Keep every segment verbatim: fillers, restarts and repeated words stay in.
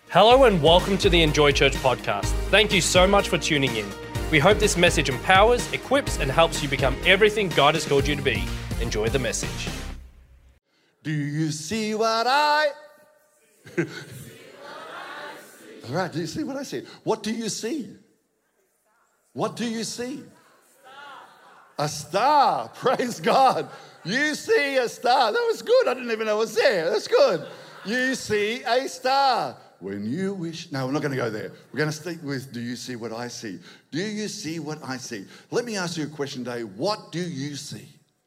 Hello and welcome to the Enjoy Church podcast. Thank you so much for tuning in. We hope this message empowers, equips, and helps you become everything God has called you to be. Enjoy the message. Do you see what I... All right, do you see what I see? What do you see? What do you see? A star. Praise God. You see a star. That was good. I didn't even know it was there. That's good. You see a star. When you wish, no, we're not going to go there. We're going to stick with, do you see what I see? Do you see what I see? Let me ask you a question today. What do you see?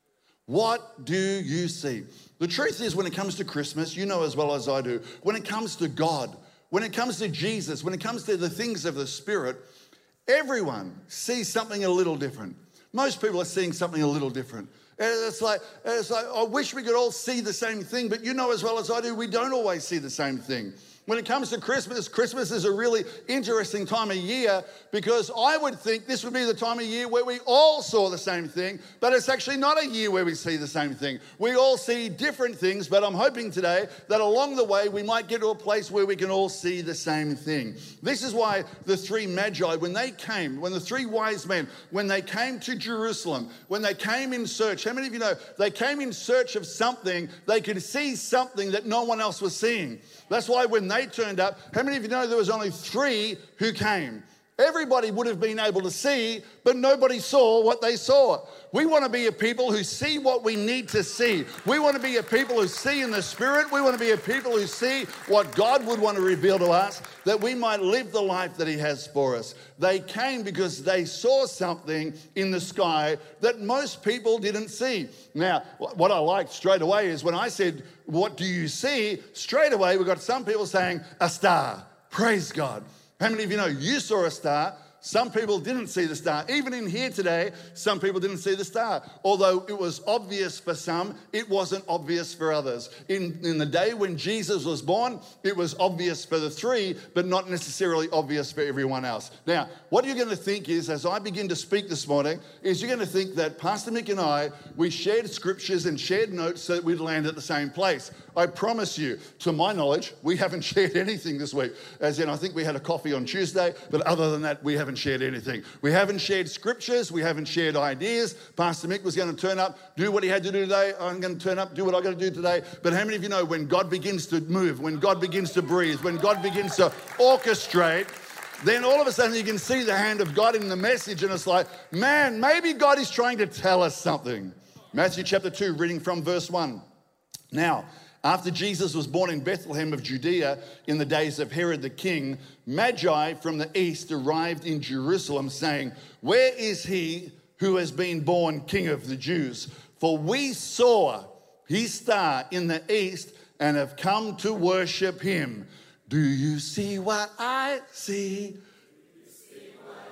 What do you see? The truth is, when it comes to Christmas, you know as well as I do, when it comes to God, when it comes to Jesus, when it comes to the things of the Spirit, everyone sees something a little different. Most people are seeing something a little different. And it's like, it's like, I wish we could all see the same thing, but you know as well as I do, we don't always see the same thing. When it comes to Christmas, Christmas is a really interesting time of year because I would think this would be the time of year where we all saw the same thing, but it's actually not a year where we see the same thing. We all see different things, but I'm hoping today that along the way we might get to a place where we can all see the same thing. This is why the three magi, when they came, when the three wise men, when they came to Jerusalem, when they came in search, how many of you know they came in search of something, they could see something that no one else was seeing. That's why when they turned up, how many of you know there was only three who came? Everybody would have been able to see, but nobody saw what they saw. We want to be a people who see what we need to see. We want to be a people who see in the Spirit. We want to be a people who see what God would want to reveal to us, that we might live the life that He has for us. They came because they saw something in the sky that most people didn't see. Now, what I liked straight away is when I said, what do you see? Straight away, we've got some people saying, a star. Praise God. How many of you know you saw a star? Some people didn't see the star. Even in here today, some people didn't see the star. Although it was obvious for some, it wasn't obvious for others. In, in the day when Jesus was born, it was obvious for the three, but not necessarily obvious for everyone else. Now, what you're going to think is, as I begin to speak this morning, is you're going to think that Pastor Mick and I, we shared scriptures and shared notes so that we'd land at the same place. I promise you, to my knowledge, we haven't shared anything this week. As in, I think we had a coffee on Tuesday, but other than that, we haven't shared anything. We haven't shared scriptures. We haven't shared ideas. Pastor Mick was going to turn up, do what he had to do today. I'm going to turn up, do what I've got to do today. But how many of you know when God begins to move, when God begins to breathe, when God begins to orchestrate, then all of a sudden you can see the hand of God in the message and it's like, man, maybe God is trying to tell us something. Matthew chapter two, reading from verse one. Now, after Jesus was born in Bethlehem of Judea in the days of Herod the king, Magi from the east arrived in Jerusalem saying, where is he who has been born King of the Jews? For we saw his star in the east and have come to worship him. Do you see what I see? Do you see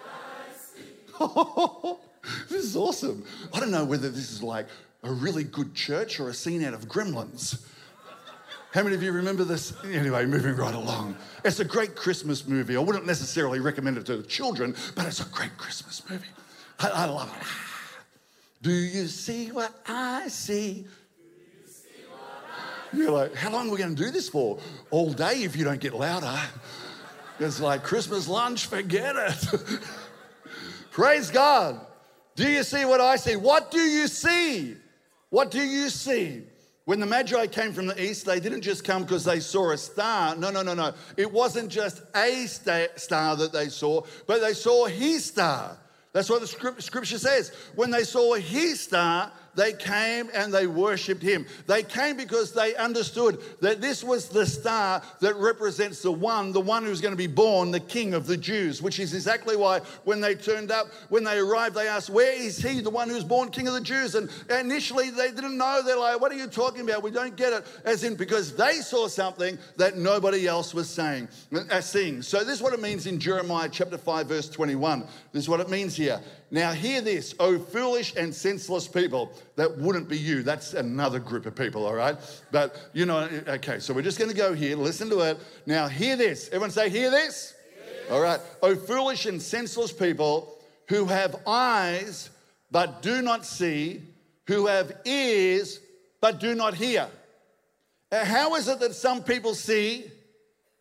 what I see? This is awesome. I don't know whether this is like a really good church or a scene out of Gremlins. How many of you remember this? Anyway, moving right along. It's a great Christmas movie. I wouldn't necessarily recommend it to the children, but it's a great Christmas movie. I, I love it. Do you see what I see? Do you see what I see? You're like, how long are we going to do this for? All day if you don't get louder. It's like Christmas lunch, forget it. Praise God. Do you see what I see? What do you see? What do you see? When the Magi came from the east, they didn't just come because they saw a star. No, no, no, no. It wasn't just a star that they saw, but they saw his star. That's what the scripture says. When they saw his star, they came and they worshipped him. They came because they understood that this was the star that represents the one, the one who's going to be born, the King of the Jews, which is exactly why when they turned up, when they arrived, they asked, where is he, the one who's born King of the Jews? And initially they didn't know. They're like, what are you talking about? We don't get it. As in, because they saw something that nobody else was saying, uh, seeing. So this is what it means in Jeremiah chapter five, verse twenty-one. This is what it means here. Now hear this, O foolish and senseless people. That wouldn't be you. That's another group of people, all right? But, you know, okay, so we're just going to go here. Listen to it. Now hear this. Everyone say, hear this? Yes. All right. O foolish and senseless people who have eyes but do not see, who have ears but do not hear. How is it that some people see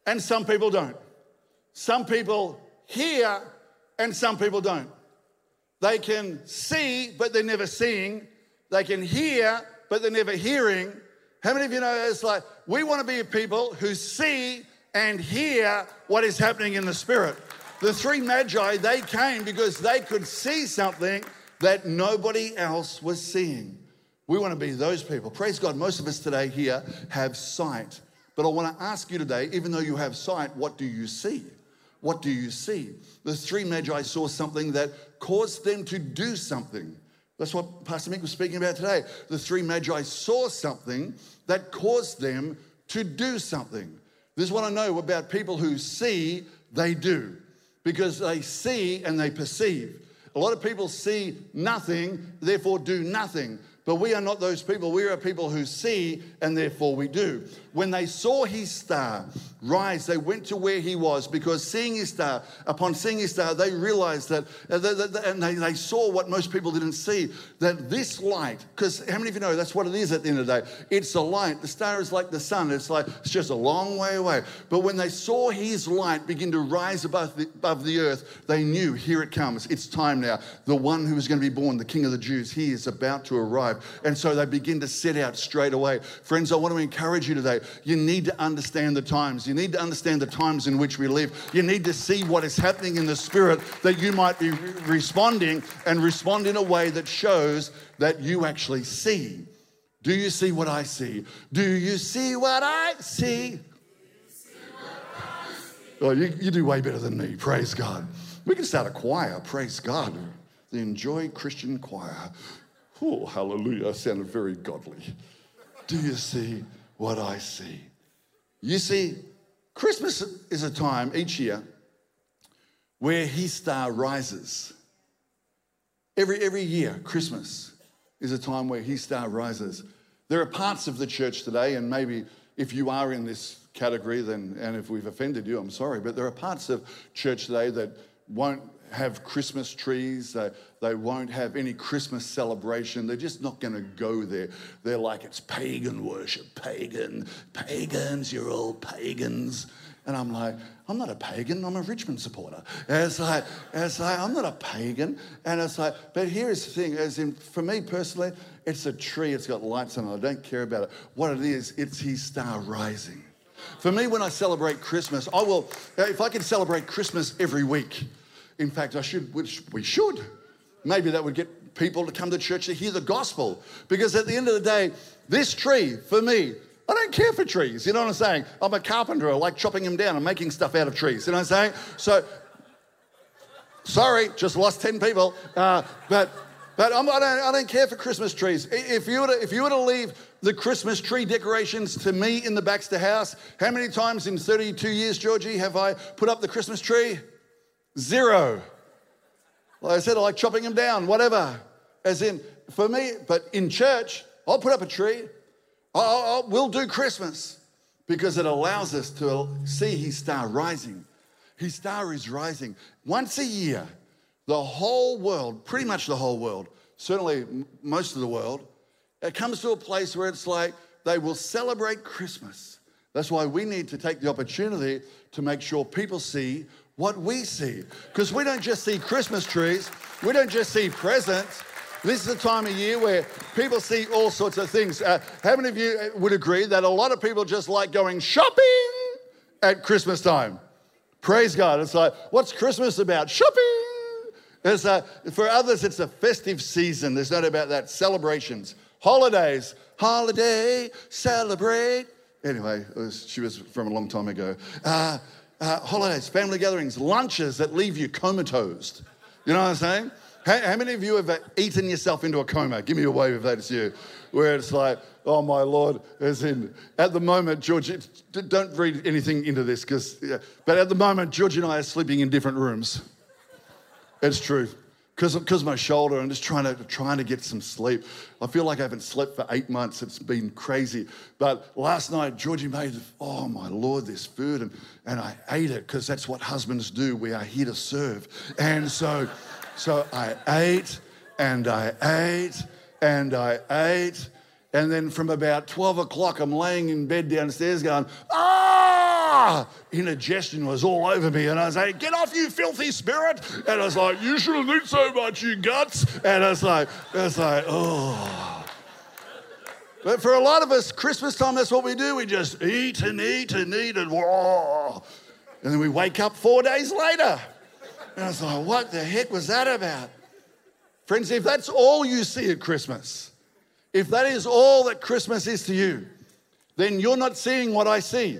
and some people don't. Some people hear and some people don't. They can see, but they're never seeing. They can hear, but they're never hearing. How many of you know it's like we want to be people who see and hear what is happening in the Spirit? The three magi, they came because they could see something that nobody else was seeing. We want to be those people. Praise God, most of us today here have sight. But I want to ask you today, even though you have sight, what do you see? What do you see? The three magi saw something that caused them to do something. That's what Pastor Mick was speaking about today. The three magi saw something that caused them to do something. This is what I know about people who see, they do. Because they see and they perceive. A lot of people see nothing, therefore do nothing. But we are not those people. We are people who see and therefore we do. When they saw his star rise, they went to where he was because seeing his star, upon seeing his star, they realized that, uh, that, that and they, they saw what most people didn't see, that this light, because how many of you know that's what it is at the end of the day? It's a light. The star is like the sun. It's like, it's just a long way away. But when they saw his light begin to rise above the, above the earth, they knew, here it comes. It's time now. The one who is going to be born, the King of the Jews, he is about to arrive. And so they begin to set out straight away. Friends, I want to encourage you today. You need to understand the times. You need to understand the times in which we live. You need to see what is happening in the Spirit that you might be re- responding and respond in a way that shows that you actually see. Do you see what I see? Do you see what I see? Oh, you, you do way better than me. Praise God. We can start a choir. Praise God. The Enjoy Christian Choir. Oh, hallelujah. Sounded very godly. Do you see what I see? You see, Christmas is a time each year where his star rises. Every, every year, Christmas is a time where his star rises. There are parts of the church today, and maybe if you are in this category, then, and if we've offended you, I'm sorry, but there are parts of church today that won't have Christmas trees. They, they won't have any Christmas celebration. They're just not going to go there. They're like, it's pagan worship. Pagan. Pagans, you're all pagans. And I'm like, I'm not a pagan. I'm a Richmond supporter. And it's like, and it's like, I'm not a pagan. And it's like, but here's the thing. As in, for me personally, it's a tree. It's got lights on it. I don't care about it. What it is, it's his star rising. For me, when I celebrate Christmas, I will, if I can celebrate Christmas every week, in fact, I should, which we should. Maybe that would get people to come to church to hear the gospel. Because at the end of the day, this tree, for me, I don't care for trees. You know what I'm saying? I'm a carpenter. I like chopping them down and making stuff out of trees. You know what I'm saying? So, sorry, just lost ten people. Uh, but but I'm, I, don't, I don't care for Christmas trees. If you, were to, if you were to leave the Christmas tree decorations to me in the Baxter house, how many times in thirty-two years, Georgie, have I put up the Christmas tree? Zero. Like I said, I like chopping them down, whatever. As in, for me, but in church, I'll put up a tree. I'll, I'll, we'll do Christmas because it allows us to see his star rising. His star is rising. Once a year, the whole world, pretty much the whole world, certainly most of the world, it comes to a place where it's like they will celebrate Christmas. That's why we need to take the opportunity to make sure people see what we see. Because we don't just see Christmas trees. We don't just see presents. This is a time of year where people see all sorts of things. Uh, how many of you would agree that a lot of people just like going shopping at Christmas time? Praise God. It's like, what's Christmas about? Shopping. It's a, for others, it's a festive season. There's no doubt about that. Celebrations. Holidays. Holiday. Celebrate. Anyway, it was, she was from a long time ago. Uh, Uh, holidays, family gatherings, lunches that leave you comatose. You know what I'm saying? How, how many of you have eaten yourself into a coma? Give me a wave if that's you. Where it's like, oh my Lord, as in, at the moment, George, don't read anything into this, because, yeah, but at the moment, George and I are sleeping in different rooms. It's true. Because of my shoulder, I'm just trying to trying to get some sleep. I feel like I haven't slept for eight months. It's been crazy. But last night, Georgie made, oh my Lord, this food, and, and I ate it because that's what husbands do. We are here to serve. And so, so I ate, and I ate, and I ate, and then from about twelve o'clock, I'm laying in bed downstairs going, ah! ah, indigestion was all over me. And I was like, get off, you filthy spirit. And I was like, you shouldn't eat so much, you guts. And I was like, I was like, oh. But for a lot of us, Christmas time, that's what we do. We just eat and eat and eat and whoa. And then we wake up four days later. And I was like, what the heck was that about? Friends, if that's all you see at Christmas, if that is all that Christmas is to you, then you're not seeing what I see.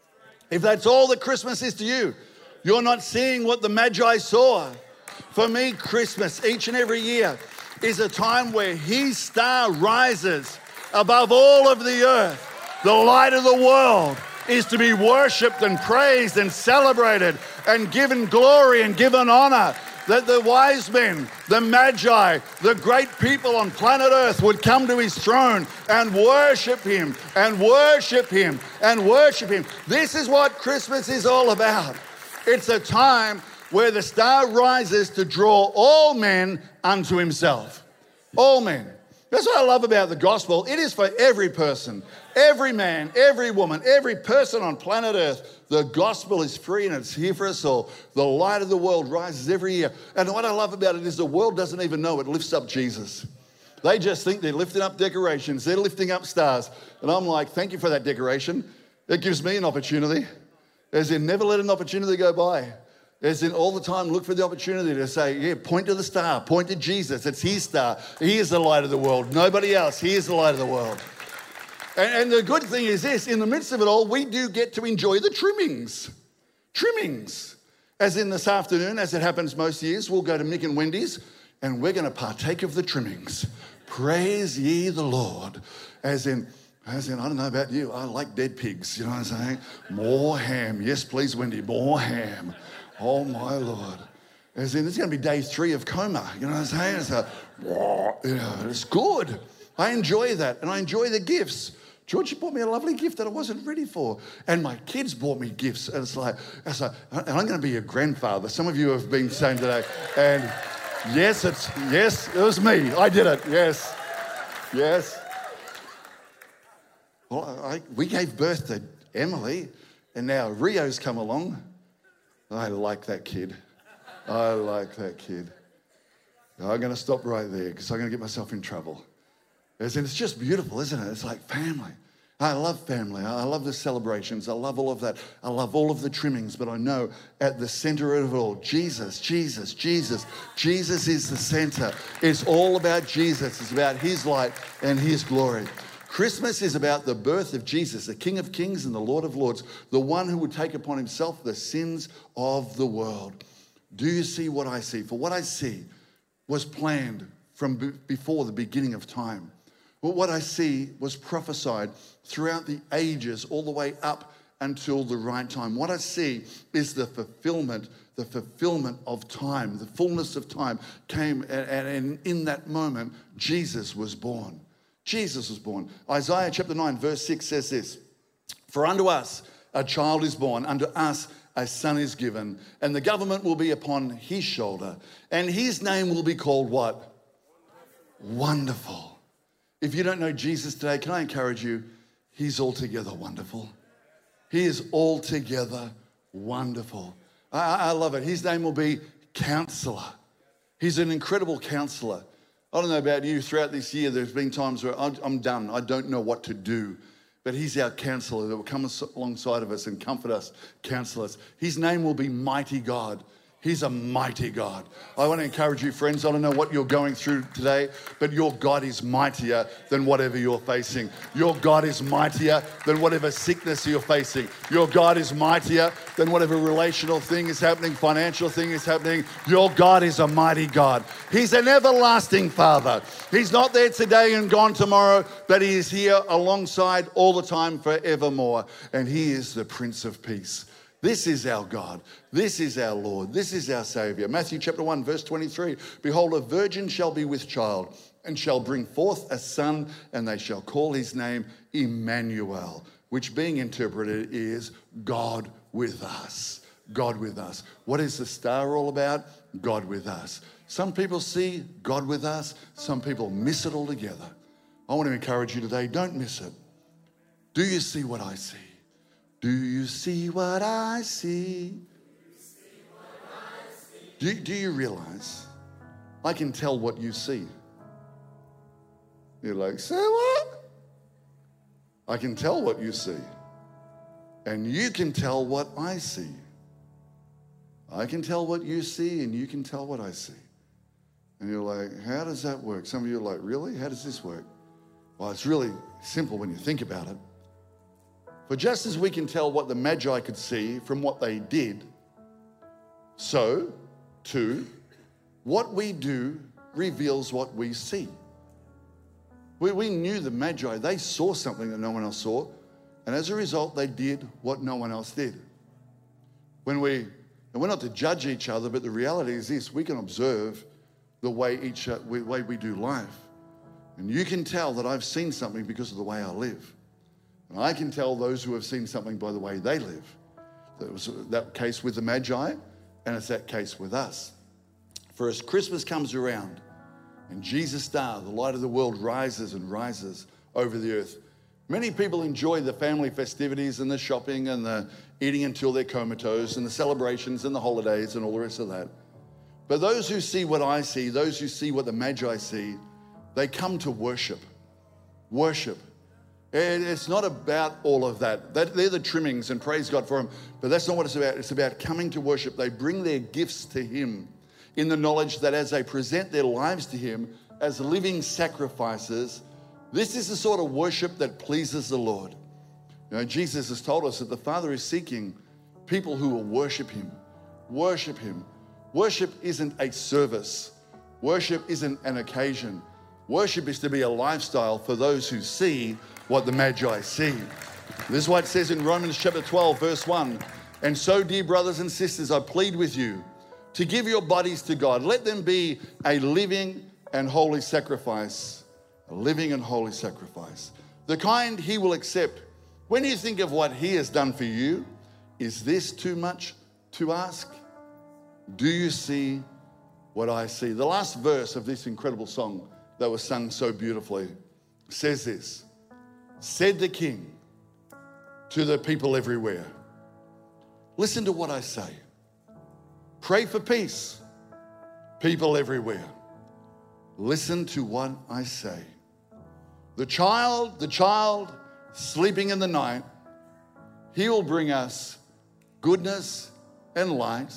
If that's all that Christmas is to you, you're not seeing what the Magi saw. For me, Christmas, each and every year, is a time where his star rises above all of the earth. The light of the world is to be worshipped and praised and celebrated and given glory and given honor. That the wise men, the Magi, the great people on planet Earth would come to his throne and worship him and worship him and worship him. This is what Christmas is all about. It's a time where the star rises to draw all men unto himself. All men. That's what I love about the gospel. It is for every person, every man, every woman, every person on planet Earth. The gospel is free and it's here for us all. The light of the world rises every year. And what I love about it is the world doesn't even know it lifts up Jesus. They just think they're lifting up decorations. They're lifting up stars. And I'm like, thank you for that decoration. It gives me an opportunity. As in, never let an opportunity go by. As in, all the time, look for the opportunity to say, yeah, point to the star, point to Jesus. It's his star. He is the light of the world. Nobody else. He is the light of the world. And, and the good thing is this, in the midst of it all, we do get to enjoy the trimmings. Trimmings. As in this afternoon, as it happens most years, we'll go to Mick and Wendy's and we're going to partake of the trimmings. Praise ye the Lord. As in, as in, I don't know about you, I like dead pigs, you know what I'm saying? More ham. Yes, please, Wendy, more ham. Oh, my Lord. As in, it's going to be day three of coma. You know what I'm saying? It's, a, you know, it's good. I enjoy that. And I enjoy the gifts. Georgie bought me a lovely gift that I wasn't ready for. And my kids bought me gifts. And it's like, it's like and I'm going to be a grandfather. Some of you have been saying today. And yes, it's, yes, it was me. I did it. Yes. Yes. Well, I, we gave birth to Emily. And now Rio's come along. I like that kid. I like that kid. I'm going to stop right there because I'm going to get myself in trouble. As in, it's just beautiful, isn't it? It's like family. I love family. I love the celebrations. I love all of that. I love all of the trimmings. But I know at the center of it all, Jesus, Jesus, Jesus. Jesus is the center. It's all about Jesus. It's about his light and his glory. Christmas is about the birth of Jesus, the King of Kings and the Lord of Lords, the one who would take upon himself the sins of the world. Do you see what I see? For what I see was planned from b- before the beginning of time. Well, what I see was prophesied throughout the ages, all the way up until the right time. What I see is the fulfillment, the fulfillment of time. The fullness of time came, and, and, and in that moment, Jesus was born. Jesus was born. Isaiah chapter nine, verse six says this, "For unto us a child is born, unto us a son is given, and the government will be upon his shoulder, and his name will be called" what? Wonderful. If you don't know Jesus today, can I encourage you? He's altogether wonderful. He is altogether wonderful. I, I love it. His name will be Counselor. He's an incredible counselor. I don't know about you, throughout this year, there's been times where I'm done. I don't know what to do. But he's our counselor that will come alongside of us and comfort us, counsel us. His name will be Mighty God. He's a mighty God. I want to encourage you, friends. I don't know what you're going through today, but your God is mightier than whatever you're facing. Your God is mightier than whatever sickness you're facing. Your God is mightier than whatever relational thing is happening, financial thing is happening. Your God is a mighty God. He's an everlasting Father. He's not there today and gone tomorrow, but he is here alongside all the time forevermore. And he is the Prince of Peace. This is our God. This is our Lord. This is our Savior. Matthew chapter one, verse twenty-three. "Behold, a virgin shall be with child and shall bring forth a son, and they shall call his name Emmanuel," which being interpreted is God with us. God with us. What is the star all about? God with us. Some people see God with us. Some people miss it altogether. I want to encourage you today, don't miss it. Do you see what I see? Do you see what I see? Do, do you realize I can tell what you see? You're like, say what? I can tell what you see. And you can tell what I see. I can tell what you see and you can tell what I see. And you're like, how does that work? Some of you are like, really? How does this work? Well, it's really simple when you think about it. For just as we can tell what the Magi could see from what they did, so, too, what we do reveals what we see. We, we knew the Magi, they saw something that no one else saw, and as a result, they did what no one else did. When we, and we're not to judge each other, but the reality is this, we can observe the way each uh, way we do life. And you can tell that I've seen something because of the way I live. And I can tell those who have seen something by the way they live. That was that case with the Magi, and it's that case with us. For as Christmas comes around, and Jesus' star, the light of the world, rises and rises over the earth, many people enjoy the family festivities and the shopping and the eating until they're comatose and the celebrations and the holidays and all the rest of that. But those who see what I see, those who see what the Magi see, they come to worship. Worship. And it's not about all of that. They're the trimmings, and praise God for them. But that's not what it's about. It's about coming to worship. They bring their gifts to Him in the knowledge that as they present their lives to Him as living sacrifices, this is the sort of worship that pleases the Lord. You know, Jesus has told us that the Father is seeking people who will worship Him. Worship Him. Worship isn't a service. Worship isn't an occasion. Worship is to be a lifestyle for those who see what the Magi see. This is what it says in Romans chapter twelve, verse one. And so, dear brothers and sisters, I plead with you to give your bodies to God. Let them be a living and holy sacrifice. A living and holy sacrifice. The kind He will accept. When you think of what He has done for you, is this too much to ask? Do you see what I see? The last verse of this incredible song that was sung so beautifully says this. Said the King to the people everywhere, listen to what I say. Pray for peace, people everywhere. Listen to what I say. The child, the child sleeping in the night, He will bring us goodness and light.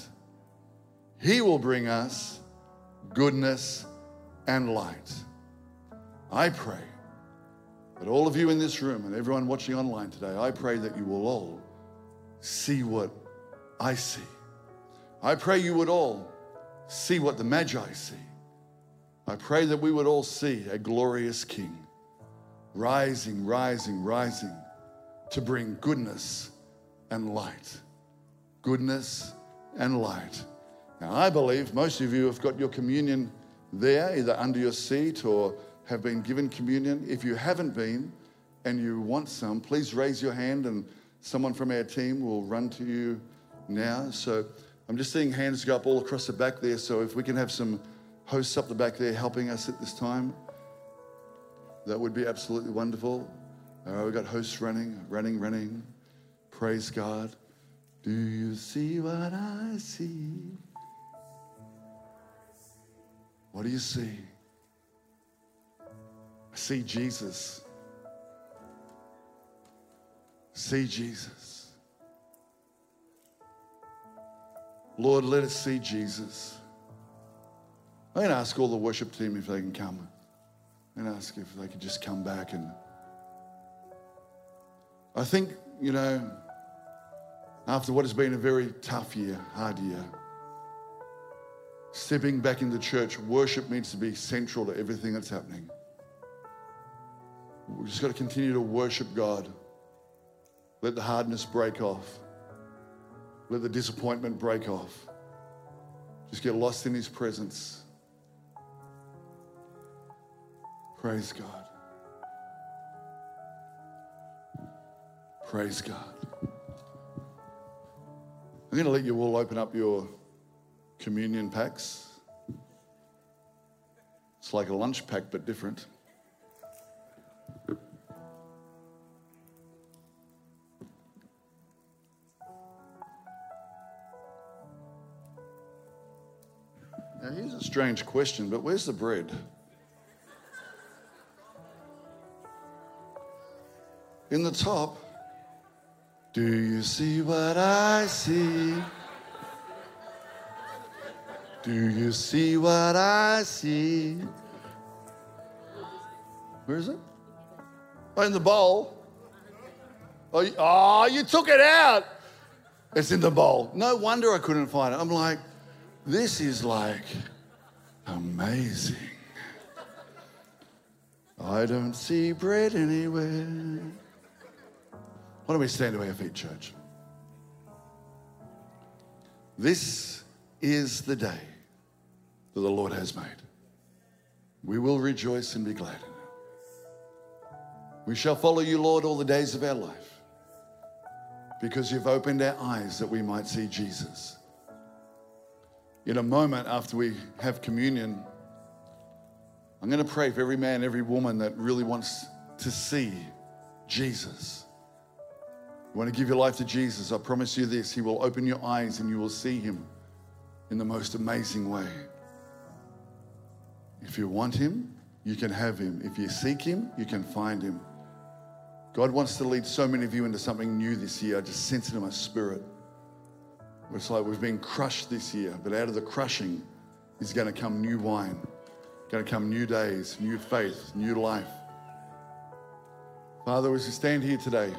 He will bring us goodness and light. I pray that all of you in this room and everyone watching online today, I pray that you will all see what I see. I pray you would all see what the Magi see. I pray that we would all see a glorious King rising, rising, rising to bring goodness and light. Goodness and light. Now, I believe most of you have got your communion there, either under your seat or have been given communion. If you haven't been and you want some, please raise your hand and someone from our team will run to you now. So I'm just seeing hands go up all across the back there. So if we can have some hosts up the back there helping us at this time, that would be absolutely wonderful. All right, we've got hosts running, running, running. Praise God. Do you see what I see? What do you see? I see Jesus. See Jesus. Lord, let us see Jesus. I'm going to ask all the worship team if they can come. I'm going to ask if they could just come back. And I think, you know, after what has been a very tough year, hard year, stepping back into church, worship needs to be central to everything that's happening. We've just got to continue to worship God. Let the hardness break off. Let the disappointment break off. Just get lost in His presence. Praise God. Praise God. I'm going to let you all open up your communion packs. It's like a lunch pack, but different. Now, here's a strange question, but where's the bread? In the top, do you see what I see? Do you see what I see? Where is it? Oh, in the bowl. Oh, you, oh, you took it out. It's in the bowl. No wonder I couldn't find it. I'm like, this is like amazing. I don't see bread anywhere. Why don't we stand to our feet, church? This is the day that the Lord has made. We will rejoice and be glad in it. We shall follow you, Lord, all the days of our life, because you've opened our eyes that we might see Jesus. In a moment after we have communion, I'm going to pray for every man, every woman that really wants to see Jesus. You want to give your life to Jesus, I promise you this, he will open your eyes and you will see him in the most amazing way. If you want him, you can have him. If you seek him, you can find him. God wants to lead so many of you into something new this year. I just sense it in my spirit. It's like we've been crushed this year, but out of the crushing is going to come new wine, going to come new days, new faith, new life. Father, as we stand here today,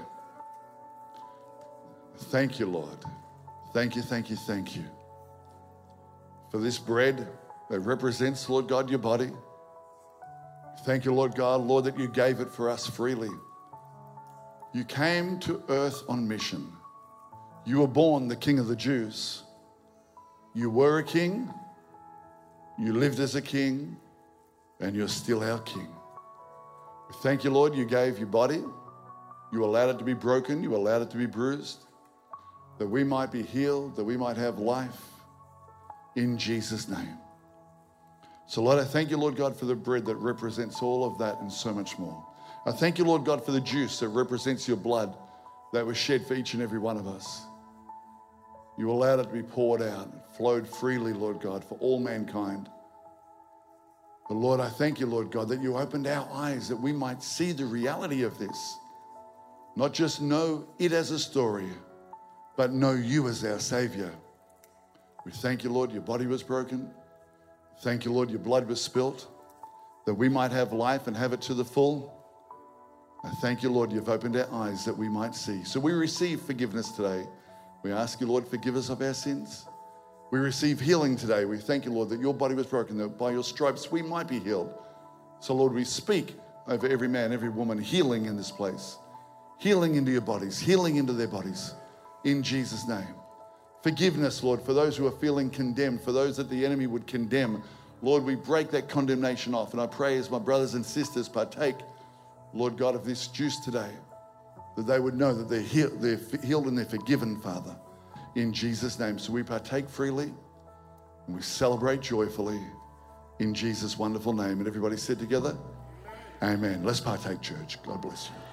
thank you, Lord. Thank you, thank you, thank you for this bread that represents, Lord God, your body. Thank you, Lord God, Lord, that you gave it for us freely. You came to earth on mission. You were born the King of the Jews. You were a king, you lived as a king, and you're still our King. Thank you, Lord, you gave your body. You allowed it to be broken. You allowed it to be bruised, that we might be healed, that we might have life in Jesus' name. So, Lord, I thank you, Lord God, for the bread that represents all of that and so much more. I thank you, Lord God, for the juice that represents your blood that was shed for each and every one of us. You allowed it to be poured out, it flowed freely, Lord God, for all mankind. But Lord, I thank you, Lord God, that you opened our eyes that we might see the reality of this. Not just know it as a story, but know you as our Savior. We thank you, Lord, your body was broken. Thank you, Lord, your blood was spilt, that we might have life and have it to the full. I thank you, Lord, you've opened our eyes that we might see. So we receive forgiveness today. We ask you, Lord, forgive us of our sins. We receive healing today. We thank you, Lord, that your body was broken, that by your stripes we might be healed. So, Lord, we speak over every man, every woman, healing in this place. Healing into your bodies, healing into their bodies, in Jesus' name. Forgiveness, Lord, for those who are feeling condemned, for those that the enemy would condemn. Lord, we break that condemnation off. And I pray as my brothers and sisters partake, Lord God, of this juice today, that they would know that they're, heal- they're healed and they're forgiven, Father, in Jesus' name. So we partake freely and we celebrate joyfully in Jesus' wonderful name. And everybody said together, amen. Let's partake, church. God bless you.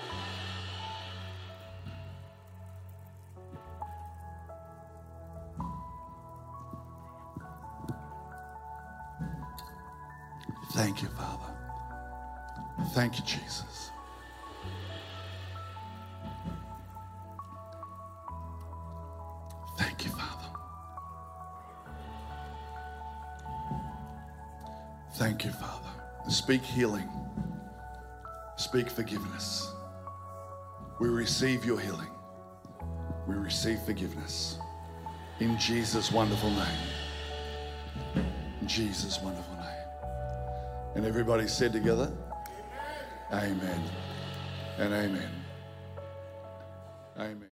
Thank you, Father. Thank you, Jesus. Thank you, Father. Thank you, Father. Speak healing. Speak forgiveness. We receive your healing. We receive forgiveness. In Jesus' wonderful name. In Jesus' wonderful name. And everybody said together, amen and amen. Amen.